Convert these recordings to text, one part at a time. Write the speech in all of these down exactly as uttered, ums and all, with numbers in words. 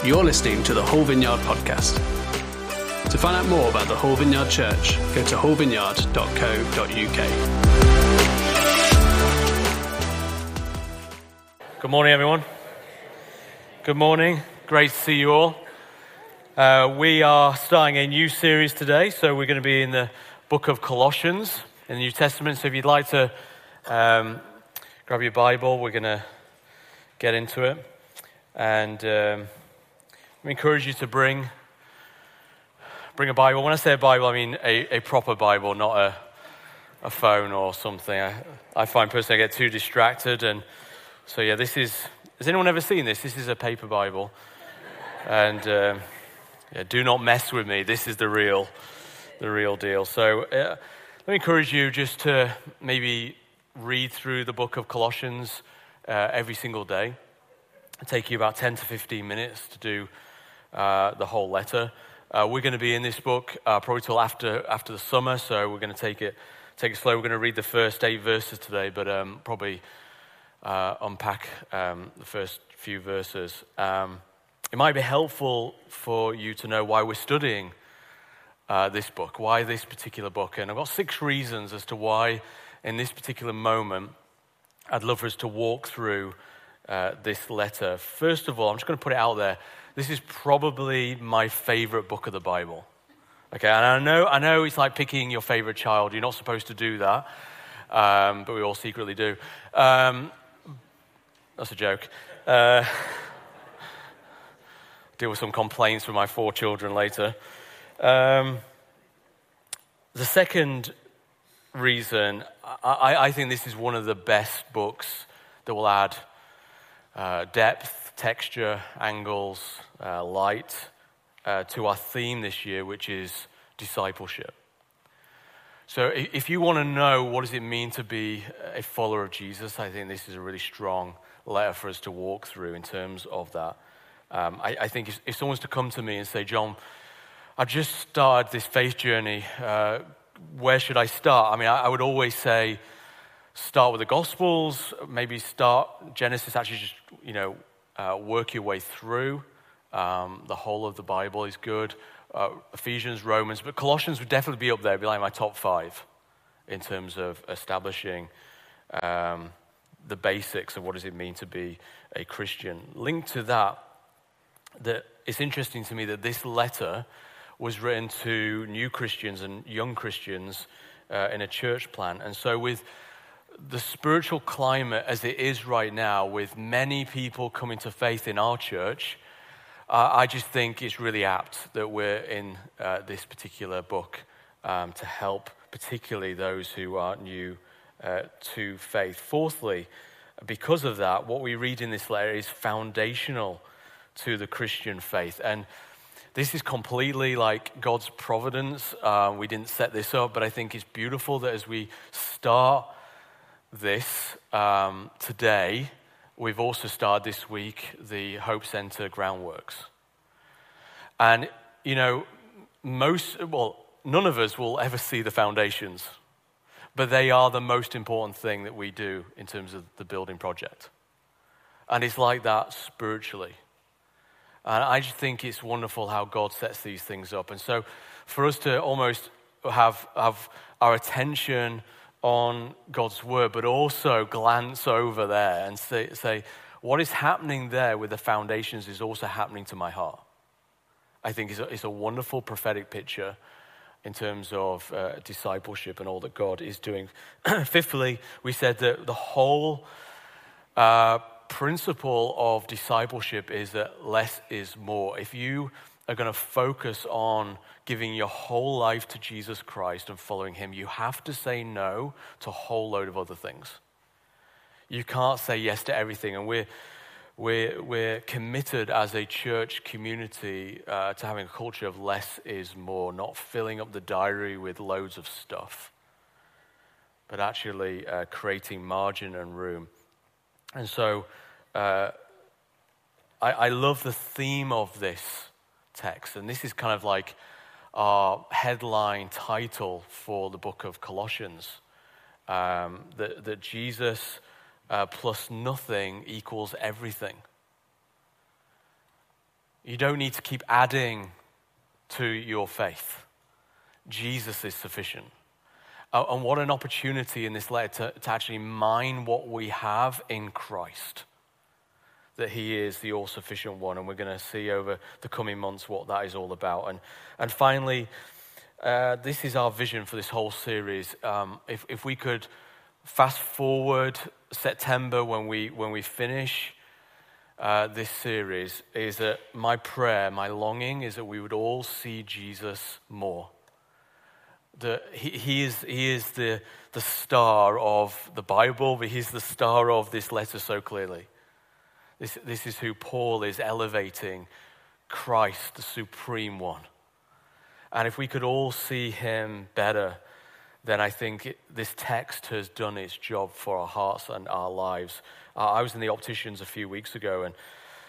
You're listening to the Whole Vineyard podcast. To find out more about the Whole Vineyard Church, go to whole vineyard dot co dot uk. Good morning, everyone. Good morning. Great to see you all. Uh, we are starting a new series today, so we're going to be in the book of Colossians in the New Testament. So if you'd like to um, grab your Bible, we're going to get into it. And um, I encourage you to bring bring a Bible. When I say a Bible, I mean a, a proper Bible, not a a phone or something. I, I find personally I get too distracted, and so yeah, this is. Has anyone ever seen this? This is a paper Bible, and um, yeah, do not mess with me. This is the real, the real deal. So uh, let me encourage you just to maybe read through the book of Colossians uh, every single day. It'll take you about ten to fifteen minutes to do uh, the whole letter. Uh, we're going to be in this book uh, probably till after after the summer, so we're going to take it take it slow. We're going to read the first eight verses today, but um, probably uh, unpack um, the first few verses. Um, it might be helpful for you to know why we're studying uh, this book, why this particular book, and I've got six reasons as to why in this particular moment I'd love for us to walk through Uh, this letter. First of all, I'm just going to put it out there. This is probably my favorite book of the Bible. Okay, and I know, I know it's like picking your favorite child. You're not supposed to do that, um, but we all secretly do. Um, that's a joke. Uh, deal with some complaints from my four children later. Um, the second reason, I, I think this is one of the best books that will add Uh, depth, texture, angles, uh, light uh, to our theme this year, which is discipleship. So if you want to know what does it mean to be a follower of Jesus, I think this is a really strong letter for us to walk through in terms of that. Um, I, I think if, if someone's to come to me and say, John, I've just started this faith journey, uh, where should I start? I mean, I, I would always say, start with the Gospels, maybe start Genesis, actually just, you know, uh, work your way through. Um, the whole of the Bible is good. Uh, Ephesians, Romans, but Colossians would definitely be up there, be like my top five in terms of establishing um, the basics of what does it mean to be a Christian. Linked to that, that it's interesting to me that this letter was written to new Christians and young Christians uh, in a church plant. And so with the spiritual climate as it is right now, with many people coming to faith in our church, uh, I just think it's really apt that we're in uh, this particular book um, to help particularly those who are new uh, to faith. Fourthly, because of that, what we read in this letter is foundational to the Christian faith. And this is completely like God's providence. Uh, we didn't set this up, but I think it's beautiful that as we start this um, today, we've also started this week the Hope Center groundworks. And, you know, most, well, none of us will ever see the foundations, but they are the most important thing that we do in terms of the building project. And it's like that spiritually. And I just think it's wonderful how God sets these things up. And so for us to almost have, have our attention on God's word, but also glance over there and say, say, what is happening there with the foundations is also happening to my heart. I think it's a, it's a wonderful prophetic picture in terms of uh, discipleship and all that God is doing. Fifthly, we said that the whole uh, principle of discipleship is that less is more. If you are going to focus on giving your whole life to Jesus Christ and following him, you have to say no to a whole load of other things. You can't say yes to everything, and we're we're we're committed as a church community uh, to having a culture of less is more, not filling up the diary with loads of stuff, but actually uh, creating margin and room. And so uh, I, I love the theme of this text, and this is kind of like our headline title for the book of Colossians, um, that, that Jesus uh, plus nothing equals everything. You don't need to keep adding to your faith. Jesus is sufficient. Uh, and what an opportunity in this letter to, to actually mine what we have in Christ. That he is the all-sufficient one. And we're going to see over the coming months what that is all about. And, and finally, uh, this is our vision for this whole series. Um, if, if we could fast forward September when we, when we finish Uh, this series, is that my prayer, my longing is that we would all see Jesus more. The, he, he is, he is the, the star of the Bible, but he's the star of this letter so clearly. This, this is who Paul is elevating, Christ, the supreme one. And if we could all see him better, then I think it, this text has done its job for our hearts and our lives. Uh, I was in the opticians a few weeks ago, and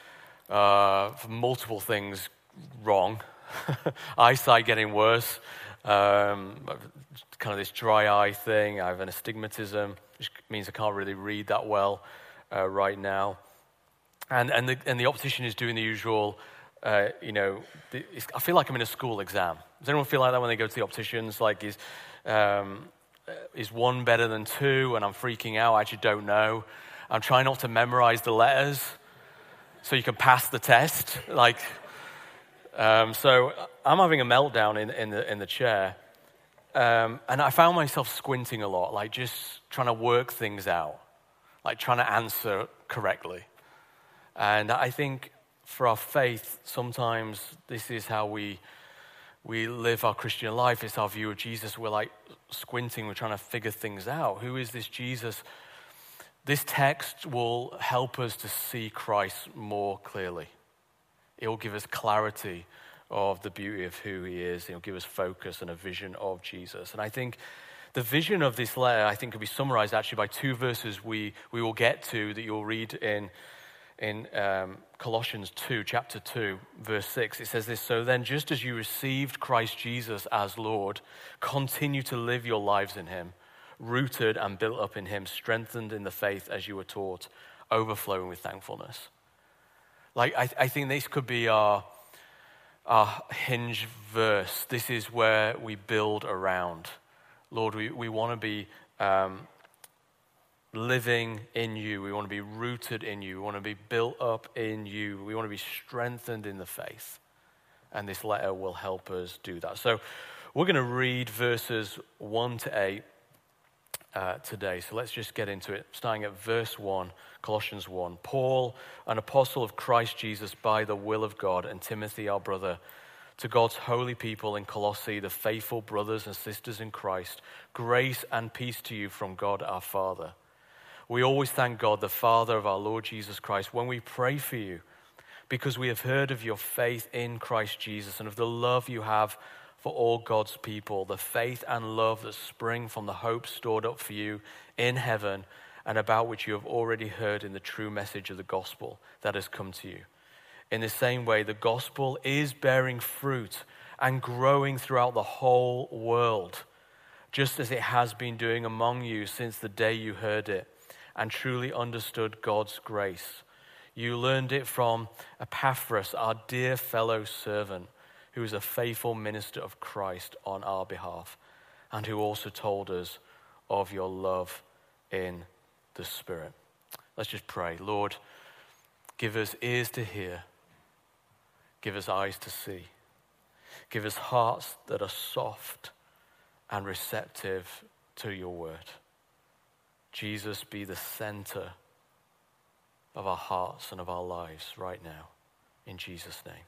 uh, for multiple things wrong. Eyesight getting worse, um, kind of this dry eye thing. I have an astigmatism, which means I can't really read that well uh, right now. And and the, and the optician is doing the usual, uh, you know, the, I feel like I'm in a school exam. Does anyone feel like that when they go to the opticians? Like, is, um, is one better than two? And I'm freaking out. I actually don't know. I'm trying not to memorize the letters so you can pass the test. Like, um, so I'm having a meltdown in, in the in the chair, um, and I found myself squinting a lot, like just trying to work things out, like trying to answer correctly. And I think for our faith, sometimes this is how we we live our Christian life. It's our view of Jesus. We're like squinting. We're trying to figure things out. Who is this Jesus? This text will help us to see Christ more clearly. It will give us clarity of the beauty of who he is. It will give us focus and a vision of Jesus. And I think the vision of this letter, I think, can be summarized actually by two verses we, we will get to that you'll read in, in um, Colossians two, chapter two, verse six. It says this, "So then, just as you received Christ Jesus as Lord, continue to live your lives in him, rooted and built up in him, strengthened in the faith as you were taught, overflowing with thankfulness." Like, I, I think this could be our, our hinge verse. This is where we build around. Lord, we, we want to be um, living in you. We want to be rooted in you. We want to be built up in you. We want to be strengthened in the faith. And this letter will help us do that. So we're going to read verses one to eight uh, today. So let's just get into it. Starting at verse one, Colossians one. "Paul, an apostle of Christ Jesus by the will of God, and Timothy, our brother, to God's holy people in Colossae, the faithful brothers and sisters in Christ, grace and peace to you from God our Father. We always thank God, the Father of our Lord Jesus Christ, when we pray for you, because we have heard of your faith in Christ Jesus and of the love you have for all God's people, the faith and love that spring from the hope stored up for you in heaven, and about which you have already heard in the true message of the gospel that has come to you. In the same way, the gospel is bearing fruit and growing throughout the whole world, just as it has been doing among you since the day you heard it and truly understood God's grace. You learned it from Epaphras, our dear fellow servant, who is a faithful minister of Christ on our behalf, and who also told us of your love in the Spirit." Let's just pray. Lord, give us ears to hear. Give us eyes to see. Give us hearts that are soft and receptive to your word. Jesus, be the center of our hearts and of our lives right now. In Jesus' name,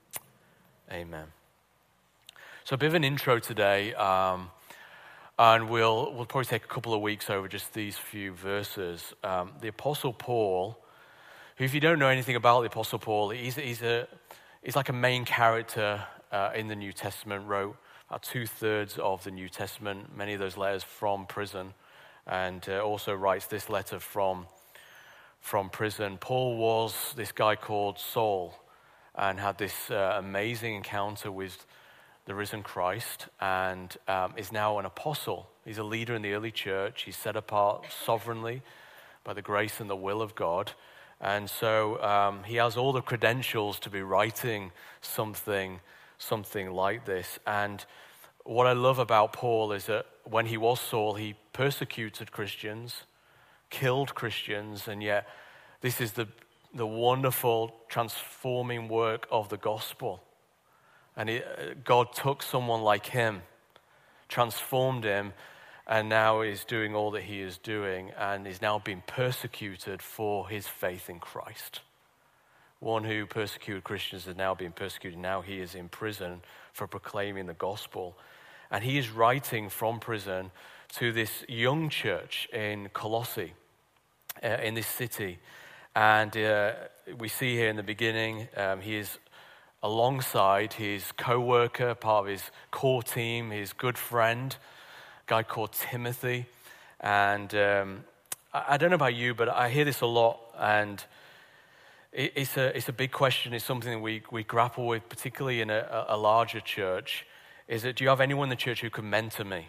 amen. So a bit of an intro today, um, and we'll we'll probably take a couple of weeks over just these few verses. Um, the Apostle Paul, who, if you don't know anything about the Apostle Paul, he's he's a he's like a main character uh, in the New Testament. Wrote about two thirds of the New Testament, many of those letters from prison, and uh, also writes this letter from from prison. Paul was this guy called Saul, and had this uh, amazing encounter with the risen Christ, and um, is now an apostle. He's a leader in the early church. He's set apart sovereignly by the grace and the will of God, And so um, he has all the credentials to be writing something, something like this. And what I love about Paul is that when he was Saul, he persecuted Christians, killed Christians, and yet this is the, the wonderful transforming work of the gospel. And it, God took someone like him, transformed him, and now is doing all that he is doing, and is now being persecuted for his faith in Christ. One who persecuted Christians is now being persecuted. Now he is in prison for proclaiming the gospel. And he is writing from prison to this young church in Colossae, uh, in this city. And uh, we see here in the beginning, um, he is alongside his co-worker, part of his core team, his good friend, a guy called Timothy. And um, I, I don't know about you, but I hear this a lot, and it, it's a it's a big question. It's something that we, we grapple with, particularly in a, a larger church, is that do you have anyone in the church who can mentor me?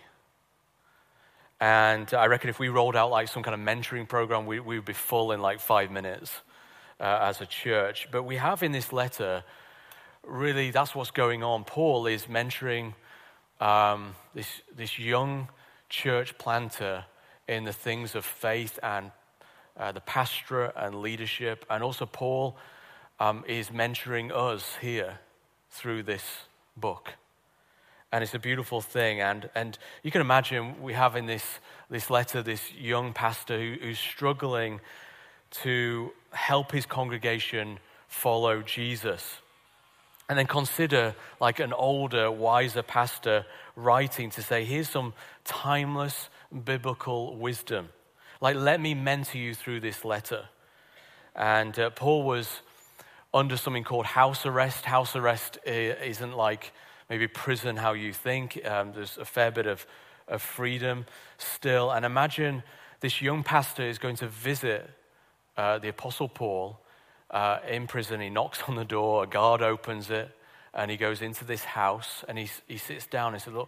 And I reckon if we rolled out like some kind of mentoring program, we, we would be full in like five minutes uh, as a church. But we have in this letter, really, that's what's going on. Paul is mentoring um, this this young church planter in the things of faith and uh, the pastorate and leadership. And also Paul um, is mentoring us here through this book. And it's a beautiful thing. And and you can imagine we have in this, this letter this young pastor who, who's struggling to help his congregation follow Jesus. And then consider like an older, wiser pastor writing to say, here's some timeless biblical wisdom. Like, let me mentor you through this letter. And uh, Paul was under something called house arrest. House arrest isn't like maybe prison how you think. Um, there's a fair bit of, of freedom still. And imagine this young pastor is going to visit uh, the Apostle Paul Uh, in prison. He knocks on the door, a guard opens it, and he goes into this house, and he he sits down and says, look,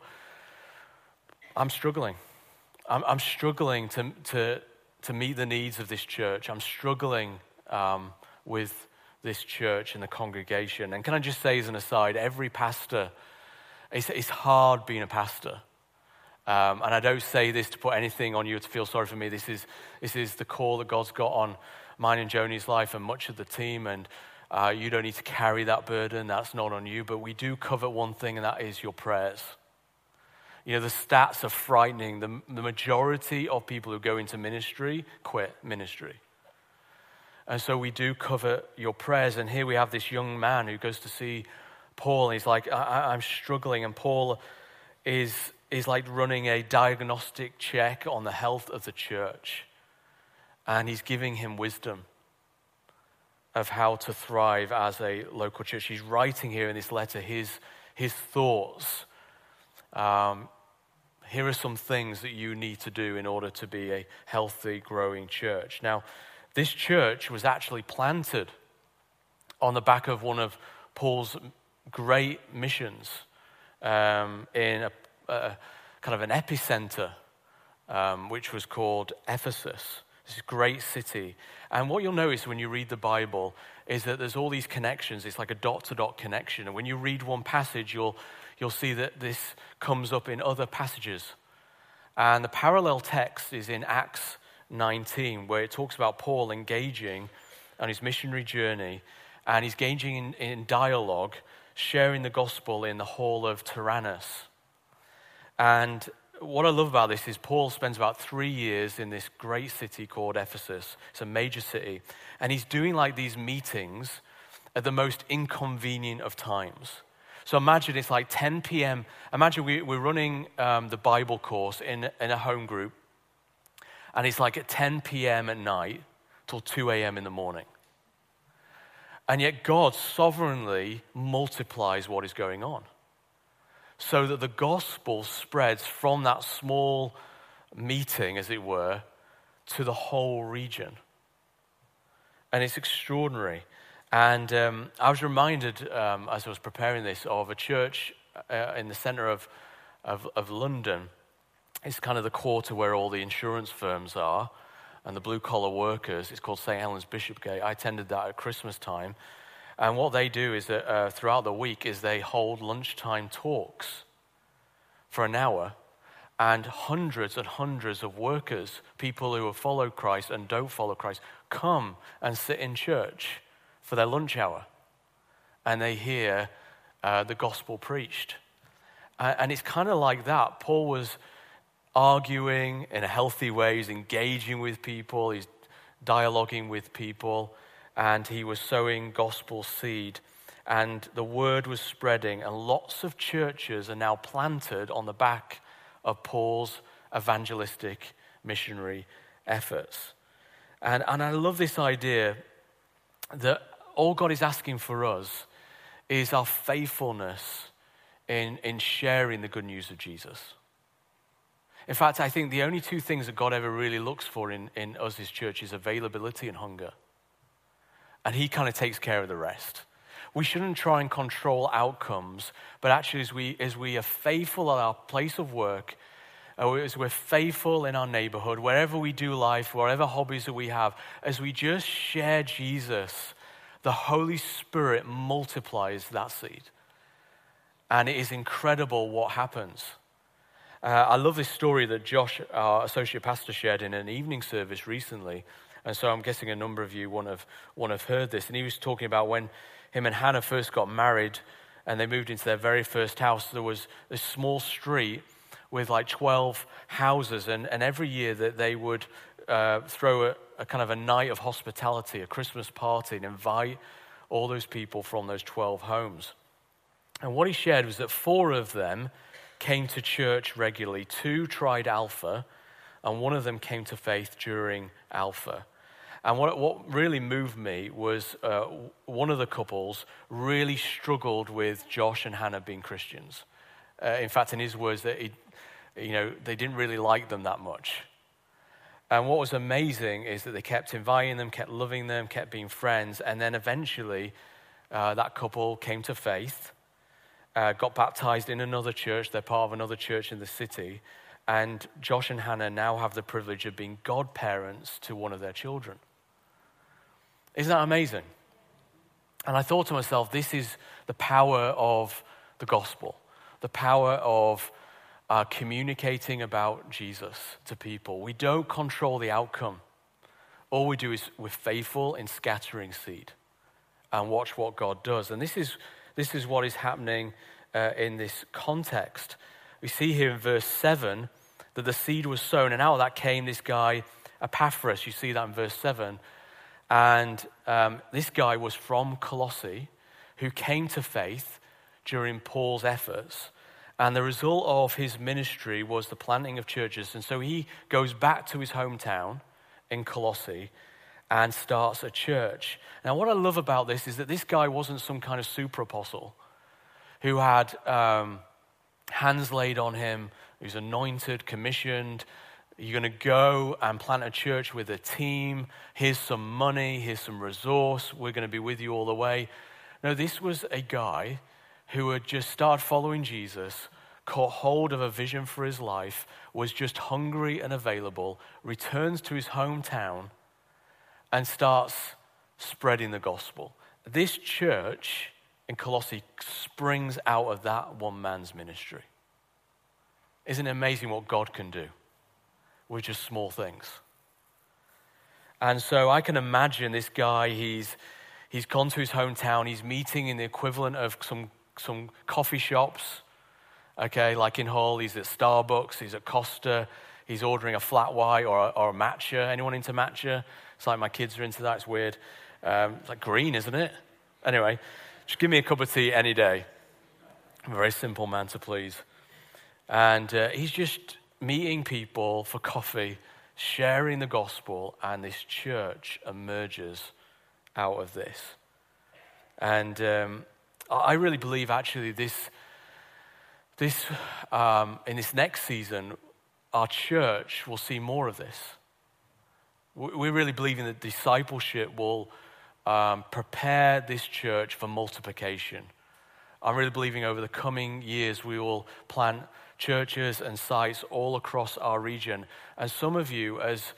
I'm struggling. I'm, I'm struggling to, to, to meet the needs of this church. I'm struggling um, with this church and the congregation. And can I just say as an aside, every pastor, it's, it's hard being a pastor. Um, and I don't say this to put anything on you to feel sorry for me. This is, this is the call that God's got on mine and Joni's life and much of the team, and uh, you don't need to carry that burden. That's not on you, but we do cover one thing, and that is your prayers. You know, the stats are frightening. The, the majority of people who go into ministry quit ministry. And so we do cover your prayers, and here we have this young man who goes to see Paul, and he's like, I, I'm struggling, and Paul is, is like running a diagnostic check on the health of the church. And he's giving him wisdom of how to thrive as a local church. He's writing here in this letter his, his thoughts. Um, here are some things that you need to do in order to be a healthy, growing church. Now, this church was actually planted on the back of one of Paul's great missions um, in a, a kind of an epicenter, um, which was called Ephesus. This great city. And what you'll notice when you read the Bible is that there's all these connections. It's like a dot-to-dot connection. And when you read one passage, you'll you'll see that this comes up in other passages. And the parallel text is in Acts nineteen, where it talks about Paul engaging on his missionary journey, and he's engaging in, in dialogue, sharing the gospel in the hall of Tyrannus. And what I love about this is Paul spends about three years in this great city called Ephesus. It's a major city. And he's doing like these meetings at the most inconvenient of times. So imagine it's like ten p.m. Imagine we, we're running um, the Bible course in, in a home group. And it's like at ten p.m. at night till two a.m. in the morning. And yet God sovereignly multiplies what is going on, so that the gospel spreads from that small meeting, as it were, to the whole region. And it's extraordinary. And um, I was reminded, um, as I was preparing this, of a church uh, in the center of, of, of London. It's kind of the quarter where all the insurance firms are. and the blue-collar workers. It's called Saint Helens Bishopgate. I attended that at Christmas time. And what they do is that uh, throughout the week is they hold lunchtime talks for an hour, and hundreds and hundreds of workers, people who have followed Christ and don't follow Christ, come and sit in church for their lunch hour. And they hear uh, the gospel preached. Uh, and it's kind of like that. Paul was arguing in a healthy way. He's engaging with people. He's dialoguing with people. And he was sowing gospel seed. And the word was spreading. And lots of churches are now planted on the back of Paul's evangelistic missionary efforts. And, and I love this idea that all God is asking for us is our faithfulness in, in sharing the good news of Jesus. In fact, I think the only two things that God ever really looks for in, in us, his church, is availability and hunger. And he kind of takes care of the rest. We shouldn't try and control outcomes, but actually as we, as we are faithful at our place of work, as we're faithful in our neighborhood, wherever we do life, whatever hobbies that we have, as we just share Jesus, the Holy Spirit multiplies that seed. And it is incredible what happens. Uh, I love this story that Josh, our associate pastor, shared in an evening service recently. And so I'm guessing a number of you won't have, won't have heard this. And he was talking about when him and Hannah first got married and they moved into their very first house, there was this small street with like twelve houses. And, and every year that they would uh, throw a, a kind of a night of hospitality, a Christmas party, and invite all those people from those twelve homes. And what he shared was that four of them came to church regularly. Two tried Alpha, and one of them came to faith during Alpha. And what, what really moved me was uh, one of the couples really struggled with Josh and Hannah being Christians. Uh, in fact, in his words, that he, you know, they didn't really like them that much. And what was amazing is that they kept inviting them, kept loving them, kept being friends, and then eventually uh, that couple came to faith, uh, got baptized in another church. They're part of another church in the city, and Josh and Hannah now have the privilege of being godparents to one of their children. Isn't that amazing? And I thought to myself, this is the power of the gospel, the power of uh, communicating about Jesus to people. We don't control the outcome. All we do is we're faithful in scattering seed and watch what God does. And this is this is what is happening uh, in this context. We see here in verse seven that the seed was sown, and out of that came this guy, Epaphras. You see that in verse seven. And um, this guy was from Colossae who came to faith during Paul's efforts. And the result of his ministry was the planting of churches. And so he goes back to his hometown in Colossae and starts a church. Now, what I love about this is that this guy wasn't some kind of super apostle who had um, hands laid on him, who's anointed, commissioned. You're going to go and plant a church with a team. Here's some money. Here's some resource. We're going to be with you all the way. No, this was a guy who had just started following Jesus, caught hold of a vision for his life, was just hungry and available, returns to his hometown, and starts spreading the gospel. This church in Colossae springs out of that one man's ministry. Isn't it amazing what God can do with just small things? And so I can imagine this guy, he's he's gone to his hometown, he's meeting in the equivalent of some, some coffee shops, okay, like in Hull, he's at Starbucks, he's at Costa, he's ordering a flat white or a, or a matcha. Anyone into matcha? It's like my kids are into that, it's weird. Um, it's like green, isn't it? Anyway, just give me a cup of tea any day. I'm a very simple man to please. And uh, he's just meeting people for coffee, sharing the gospel, and this church emerges out of this. And um, I really believe actually this, this um, in this next season, our church will see more of this. We're really believing that discipleship will um, prepare this church for multiplication. I'm really believing over the coming years we will plant churches and sites all across our region. And some of you, as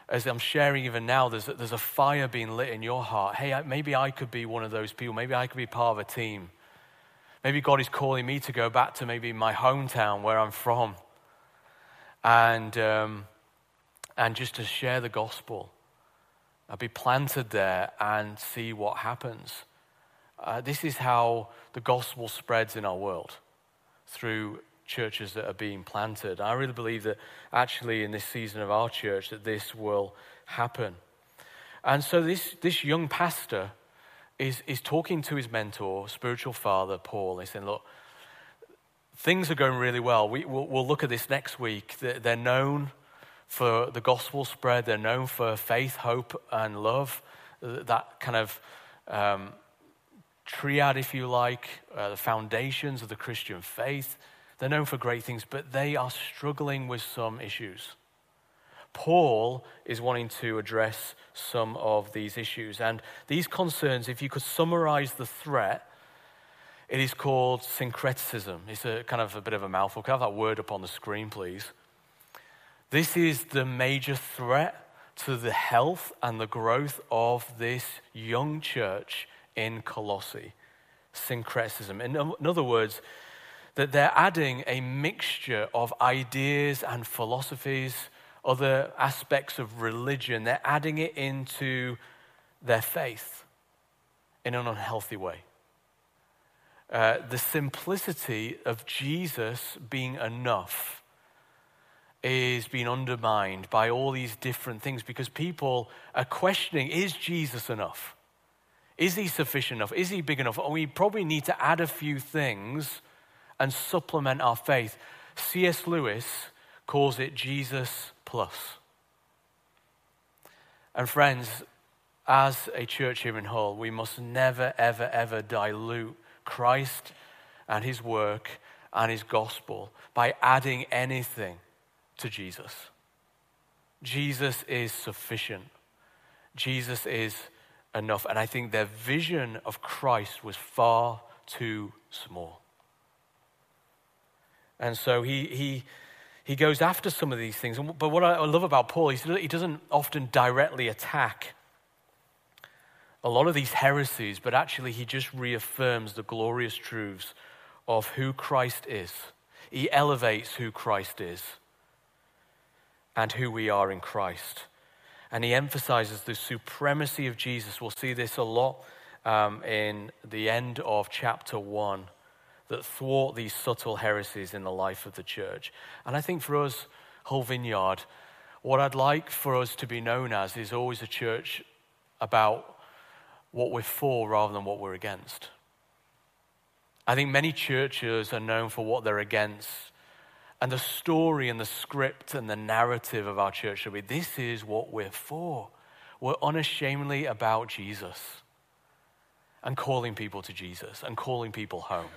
as I'm sharing even now, there's a, there's a fire being lit in your heart. Hey, maybe I could be one of those people. Maybe I could be part of a team. Maybe God is calling me to go back to maybe my hometown where I'm from, and um, and just to share the gospel. I'll be planted there and see what happens. Uh, this is how the gospel spreads in our world, through churches that are being planted. I really believe that actually in this season of our church that this will happen. And so this, this young pastor is, is talking to his mentor, spiritual father, Paul. He's saying, look, things are going really well. We, we'll, we'll look at this next week. They're, they're known for the gospel spread. They're known for faith, hope, and love. That kind of um, triad, if you like, uh, the foundations of the Christian faith. They're known for great things, but they are struggling with some issues. Paul is wanting to address some of these issues. And these concerns, if you could summarize the threat, it is called syncretism. It's a kind of a bit of a mouthful. Can I have that word up on the screen, please? This is the major threat to the health and the growth of this young church in Colossae. Syncretism. In, in other words, that they're adding a mixture of ideas and philosophies, other aspects of religion. They're adding it into their faith in an unhealthy way. Uh, the simplicity of Jesus being enough is being undermined by all these different things because people are questioning, is Jesus enough? Is he sufficient enough? Is he big enough? And we probably need to add a few things and supplement our faith. C S Lewis calls it Jesus plus. And friends, as a church here in Hull, we must never, ever, ever dilute Christ and his work and his gospel by adding anything to Jesus. Jesus is sufficient. Jesus is enough. And I think their vision of Christ was far too small. And so he he he goes after some of these things. But what I love about Paul, he doesn't often directly attack a lot of these heresies, but actually he just reaffirms the glorious truths of who Christ is. He elevates who Christ is and who we are in Christ. And he emphasizes the supremacy of Jesus. We'll see this a lot um, in the end of chapter one, that thwart these subtle heresies in the life of the church. And I think for us, Hull Vineyard, what I'd like for us to be known as is always a church about what we're for rather than what we're against. I think many churches are known for what they're against. And the story and the script and the narrative of our church should be, this is what we're for. We're unashamedly about Jesus and calling people to Jesus and calling people home.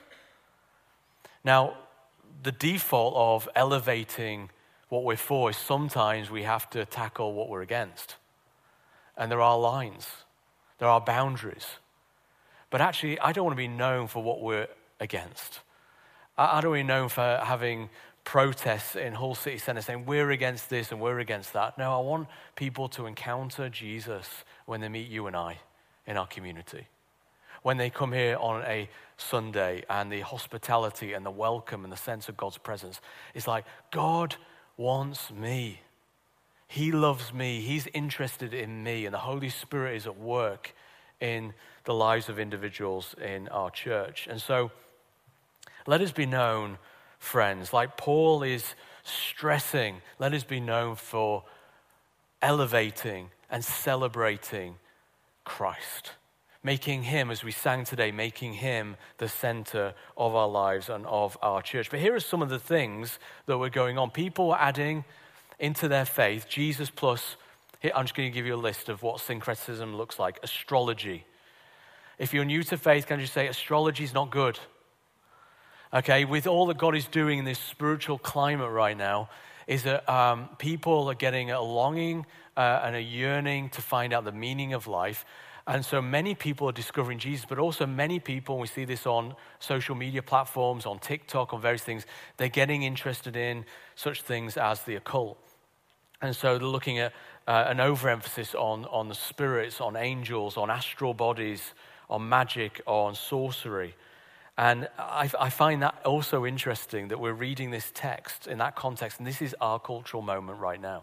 Now, the default of elevating what we're for is sometimes we have to tackle what we're against. And there are lines. There are boundaries. But actually, I don't want to be known for what we're against. I don't want to be known for having protests in Hull City Centre saying we're against this and we're against that. No, I want people to encounter Jesus when they meet you and I in our community. When they come here on a Sunday and the hospitality and the welcome and the sense of God's presence, it's like, God wants me. He loves me. He's interested in me. And the Holy Spirit is at work in the lives of individuals in our church. And so let us be known, friends, like Paul is stressing, let us be known for elevating and celebrating Christ. Making him, as we sang today, making him the center of our lives and of our church. But here are some of the things that were going on. People were adding into their faith, Jesus plus, here, I'm just going to give you a list of what syncretism looks like. Astrology. If you're new to faith, can I just say astrology is not good? Okay, with all that God is doing in this spiritual climate right now, is that um, people are getting a longing uh, and a yearning to find out the meaning of life. And so many people are discovering Jesus, but also many people, and we see this on social media platforms, on TikTok, on various things, they're getting interested in such things as the occult. And so they're looking at uh, an overemphasis on, on the spirits, on angels, on astral bodies, on magic, on sorcery. And I, I find that also interesting that we're reading this text in that context, and this is our cultural moment right now.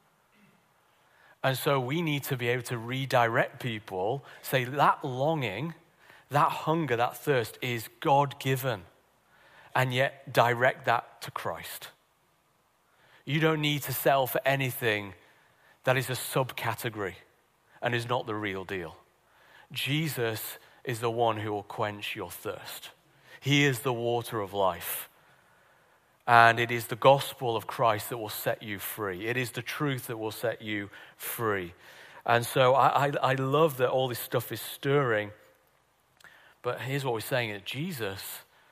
And so we need to be able to redirect people, say that longing, that hunger, that thirst is God-given, and yet direct that to Christ. You don't need to settle for anything that is a subcategory and is not the real deal. Jesus is the one who will quench your thirst. He is the water of life. And it is the gospel of Christ that will set you free. It is the truth that will set you free. And so I, I, I love that all this stuff is stirring. But here's what we're saying, that Jesus,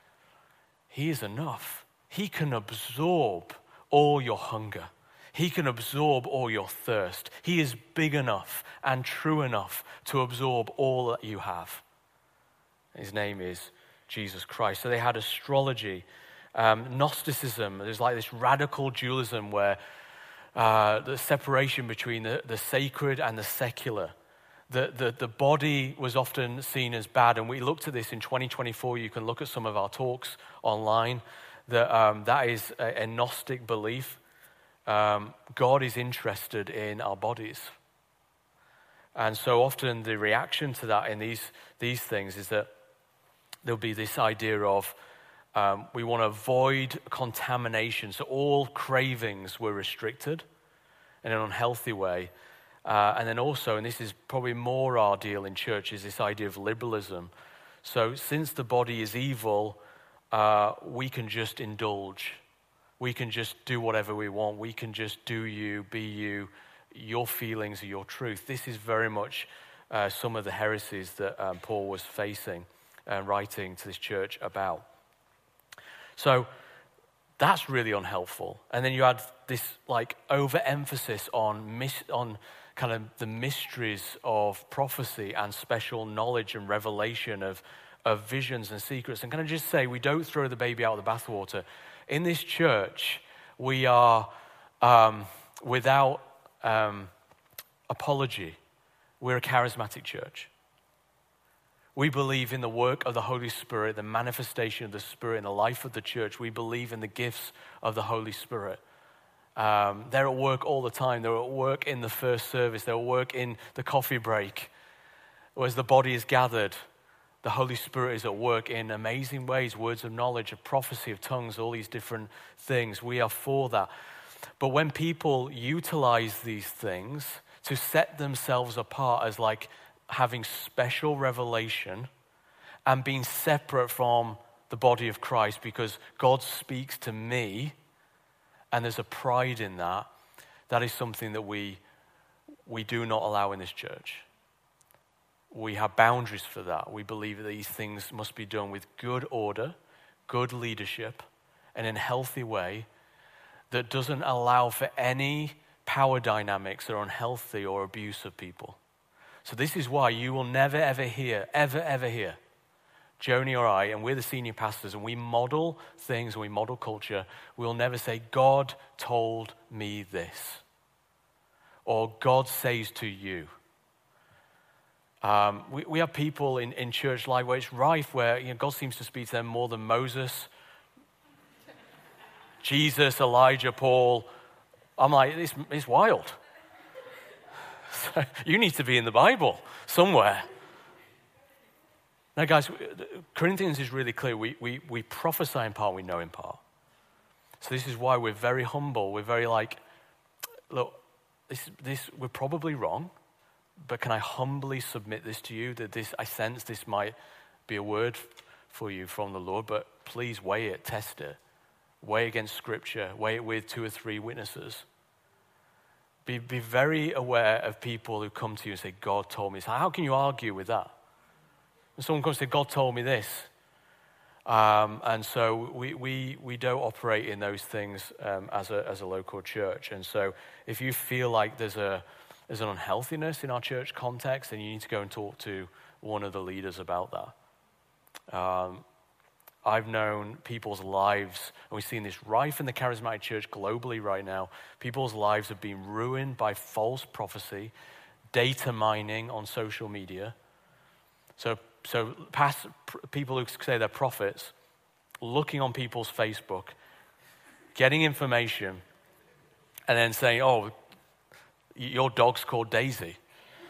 he is enough. He can absorb all your hunger. He can absorb all your thirst. He is big enough and true enough to absorb all that you have. His name is Jesus Christ. So they had astrology, um, Gnosticism. There's like this radical dualism where uh, the separation between the, the sacred and the secular. The, the, the body was often seen as bad, and we looked at this in twenty twenty-four. You can look at some of our talks online. That, um, that is a, a Gnostic belief. Um, God is interested in our bodies. And so often the reaction to that in these, these things is that there'll be this idea of um, we want to avoid contamination. So all cravings were restricted in an unhealthy way. Uh, and then also, and this is probably more our deal in church, is this idea of liberalism. So since the body is evil, uh, we can just indulge. We can just do whatever we want. We can just do you, be you. Your feelings are your truth. This is very much uh, some of the heresies that um, Paul was facing and writing to this church about. So that's really unhelpful. And then you add this like overemphasis on mis- on kind of the mysteries of prophecy and special knowledge and revelation of, of visions and secrets. And can I just say, we don't throw the baby out of the bathwater. In this church, we are um, without um, apology. We're a charismatic church. We believe in the work of the Holy Spirit, the manifestation of the Spirit in the life of the church. We believe in the gifts of the Holy Spirit. Um, they're at work all the time. They're at work in the first service. They're at work in the coffee break. As the body is gathered, the Holy Spirit is at work in amazing ways, words of knowledge, of prophecy, of tongues, all these different things. We are for that. But when people utilize these things to set themselves apart as like having special revelation and being separate from the body of Christ because God speaks to me, and there's a pride in that, that is something that we we do not allow in this church. We have boundaries for that. We believe that these things must be done with good order, good leadership, and in a healthy way that doesn't allow for any power dynamics that are unhealthy or abuse of people. So this is why you will never, ever hear, ever, ever hear, Joni or I, and we're the senior pastors, and we model things, and we model culture, we'll never say, God told me this, or God says to you. Um, we, we have people in, in church life where it's rife, where you know, God seems to speak to them more than Moses, Jesus, Elijah, Paul. I'm like, it's, it's wild. So you need to be in the Bible somewhere. Now, guys, Corinthians is really clear. We, we, we prophesy in part, we know in part. So this is why we're very humble. We're very like, look, this, this we're probably wrong, but can I humbly submit this to you, that this, I sense this might be a word for you from the Lord, but please weigh it, test it. Weigh against Scripture, weigh it with two or three witnesses. Be, be very aware of people who come to you and say, God told me this. How can you argue with that? When someone comes and says, God told me this. Um, and so we, we, we don't operate in those things um, as, a, as a local church. And so if you feel like there's, a, there's an unhealthiness in our church context, then you need to go and talk to one of the leaders about that. Um, I've known people's lives, and we've seen this rife in the charismatic church globally right now. People's lives have been ruined by false prophecy, data mining on social media. So, so past people who say they're prophets, looking on people's Facebook, getting information, and then saying, "Oh, your dog's called Daisy."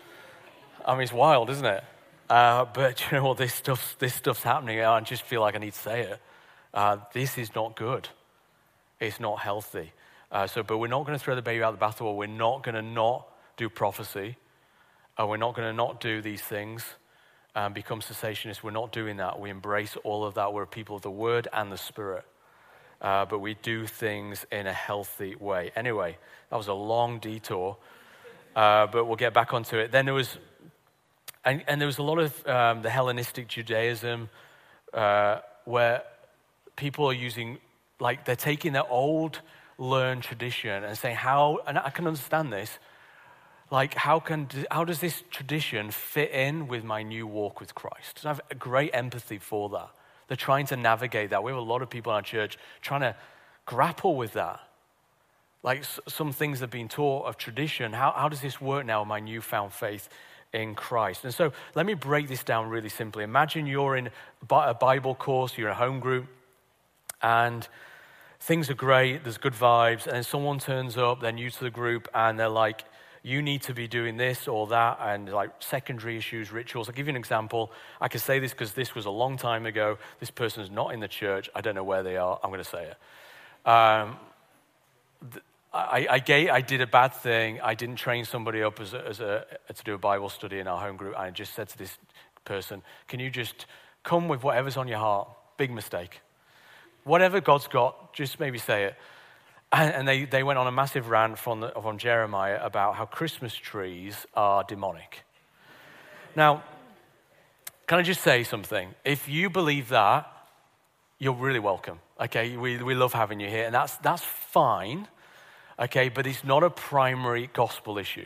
I mean, it's wild, isn't it? Uh, but you know what? This stuff's, this stuff's happening. I just feel like I need to say it. Uh, this is not good. It's not healthy. Uh, so, but we're not going to throw the baby out the bathwater. We're not going to not do prophecy. Uh, we're not going to not do these things and become cessationists. We're not doing that. We embrace all of that. We're a people of the Word and the Spirit. Uh, but we do things in a healthy way. Anyway, that was a long detour. Uh, but we'll get back onto it. Then there was... And, and there was a lot of um, the Hellenistic Judaism uh, where people are using, like they're taking their old learned tradition and saying how, and I can understand this, like how can how does this tradition fit in with my new walk with Christ? So I have a great empathy for that. They're trying to navigate that. We have a lot of people in our church trying to grapple with that. Like s- some things that have been taught of tradition, how, how does this work now in my newfound faith in Christ? And so let me break this down really simply. Imagine you're in a Bible course, you're in a home group, and things are great, there's good vibes, and then someone turns up, they're new to the group, and they're like, you need to be doing this or that, and like secondary issues, rituals. I'll give you an example. I can say this because this was a long time ago. This person's not in the church. I don't know where they are. I'm going to say it. Um, th- I, I, gave, I did a bad thing. I didn't train somebody up as a, as a, to do a Bible study in our home group. I just said to this person, can you just come with whatever's on your heart? Big mistake. Whatever God's got, just maybe say it. And, and they, they went on a massive rant from, the, from Jeremiah about how Christmas trees are demonic. Now, can I just say something? If you believe that, you're really welcome. Okay, we, we love having you here, and that's that's fine. Okay, but it's not a primary gospel issue.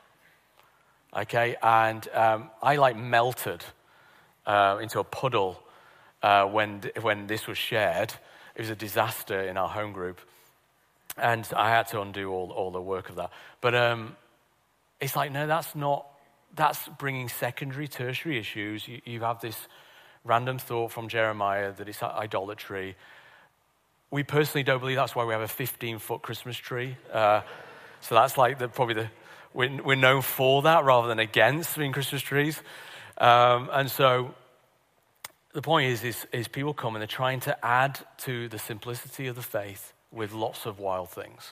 Okay, and um, I like melted uh, into a puddle uh, when when this was shared. It was a disaster in our home group, and I had to undo all all the work of that. But um, it's like, no, that's not. That's bringing secondary, tertiary issues. You, you have this random thought from Jeremiah that it's idolatry. We personally don't believe that's why we have a fifteen-foot Christmas tree. Uh, so that's like the, probably the, we're, we're known for that rather than against being Christmas trees. Um, and so the point is, is, is people come and they're trying to add to the simplicity of the faith with lots of wild things.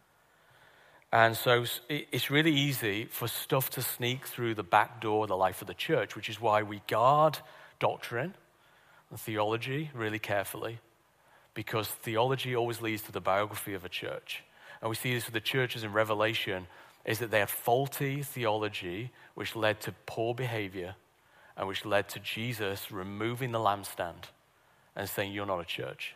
And so it's really easy for stuff to sneak through the back door of the life of the church, which is why we guard doctrine and theology really carefully. Because theology always leads to the biography of a church. And we see this with the churches in Revelation, is that they had faulty theology, which led to poor behavior, and which led to Jesus removing the lampstand and saying, you're not a church.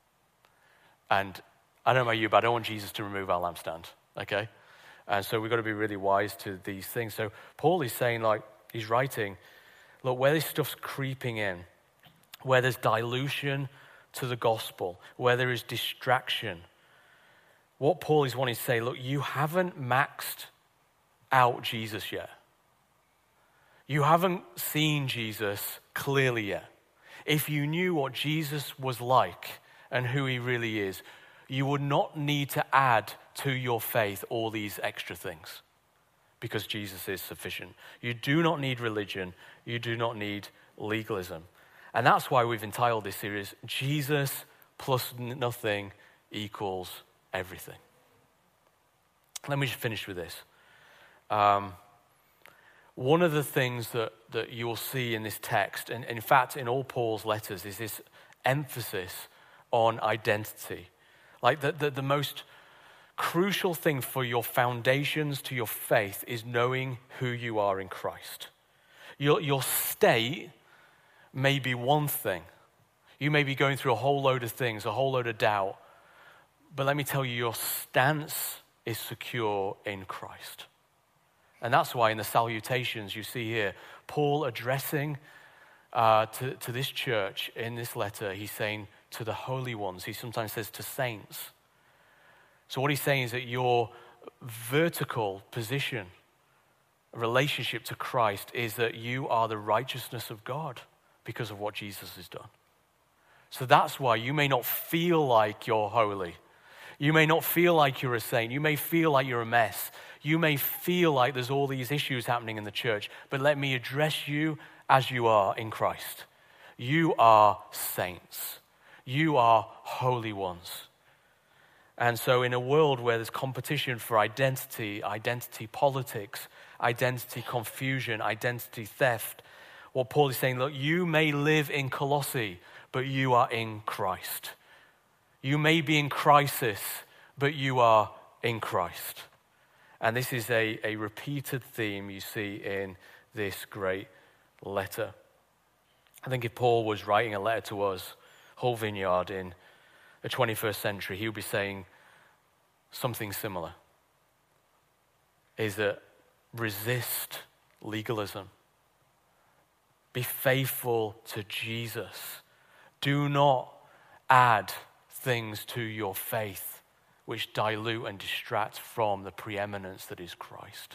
And I don't know about you, but I don't want Jesus to remove our lampstand, okay? And so we've got to be really wise to these things. So Paul is saying, like, he's writing, look, where this stuff's creeping in, where there's dilution to the gospel, where there is distraction. What Paul is wanting to say, look, you haven't maxed out Jesus yet. You haven't seen Jesus clearly yet. If you knew what Jesus was like and who he really is, you would not need to add to your faith all these extra things because Jesus is sufficient. You do not need religion. You do not need legalism. And that's why we've entitled this series, Jesus plus nothing equals everything. Let me just finish with this. Um, one of the things that, that you will see in this text, and in fact in all Paul's letters, is this emphasis on identity. Like the, the, the most crucial thing for your foundations to your faith is knowing who you are in Christ. Your, your state may be one thing. You may be going through a whole load of things, a whole load of doubt. But let me tell you, your stance is secure in Christ. And that's why in the salutations you see here, Paul addressing uh, to, to this church in this letter, he's saying to the holy ones. He sometimes says to saints. So what he's saying is that your vertical position, relationship to Christ, is that you are the righteousness of God because of what Jesus has done. So that's why you may not feel like you're holy. You may not feel like you're a saint. You may feel like you're a mess. You may feel like there's all these issues happening in the church. But let me address you as you are in Christ. You are saints. You are holy ones. And so in a world where there's competition for identity, identity politics, identity confusion, identity theft, what Paul is saying, look, you may live in Colossae, but you are in Christ. You may be in crisis, but you are in Christ. And this is a, a repeated theme you see in this great letter. I think if Paul was writing a letter to us, Hull Vineyard, in the twenty-first century, he would be saying something similar. Is that resist legalism. Be faithful to Jesus. Do not add things to your faith which dilute and distract from the preeminence that is Christ.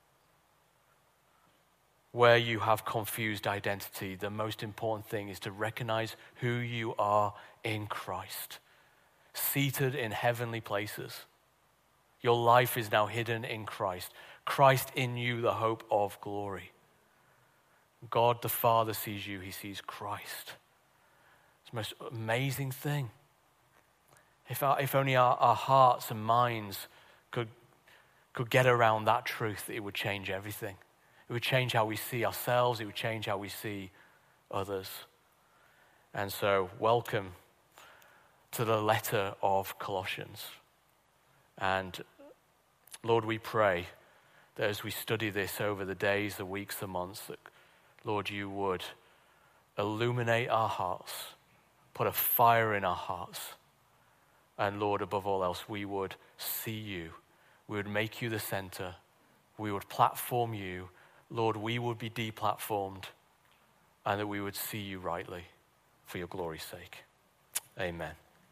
Where you have confused identity, the most important thing is to recognize who you are in Christ, seated in heavenly places. Your life is now hidden in Christ. Christ in you, the hope of glory. God the Father sees you, he sees Christ. It's the most amazing thing. If, our, if only our, our hearts and minds could, could get around that truth, it would change everything. It would change how we see ourselves. It would change how we see others. And so, welcome to the letter of Colossians. And Lord, we pray that as we study this over the days, the weeks, the months, that, Lord, you would illuminate our hearts, put a fire in our hearts. And Lord, above all else, we would see you. We would make you the center. We would platform you. Lord, we would be deplatformed, and that we would see you rightly for your glory's sake. Amen.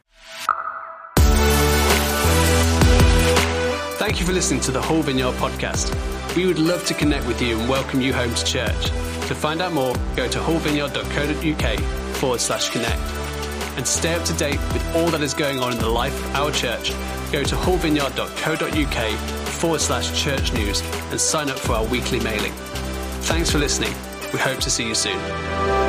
Thank you for listening to the Hull Vineyard podcast. We would love to connect with you and welcome you home to church. To find out more, go to hullvineyard.co.uk forward slash connect. And to stay up to date with all that is going on in the life of our church, go to hullvineyard.co.uk forward slash church news and sign up for our weekly mailing. Thanks for listening. We hope to see you soon.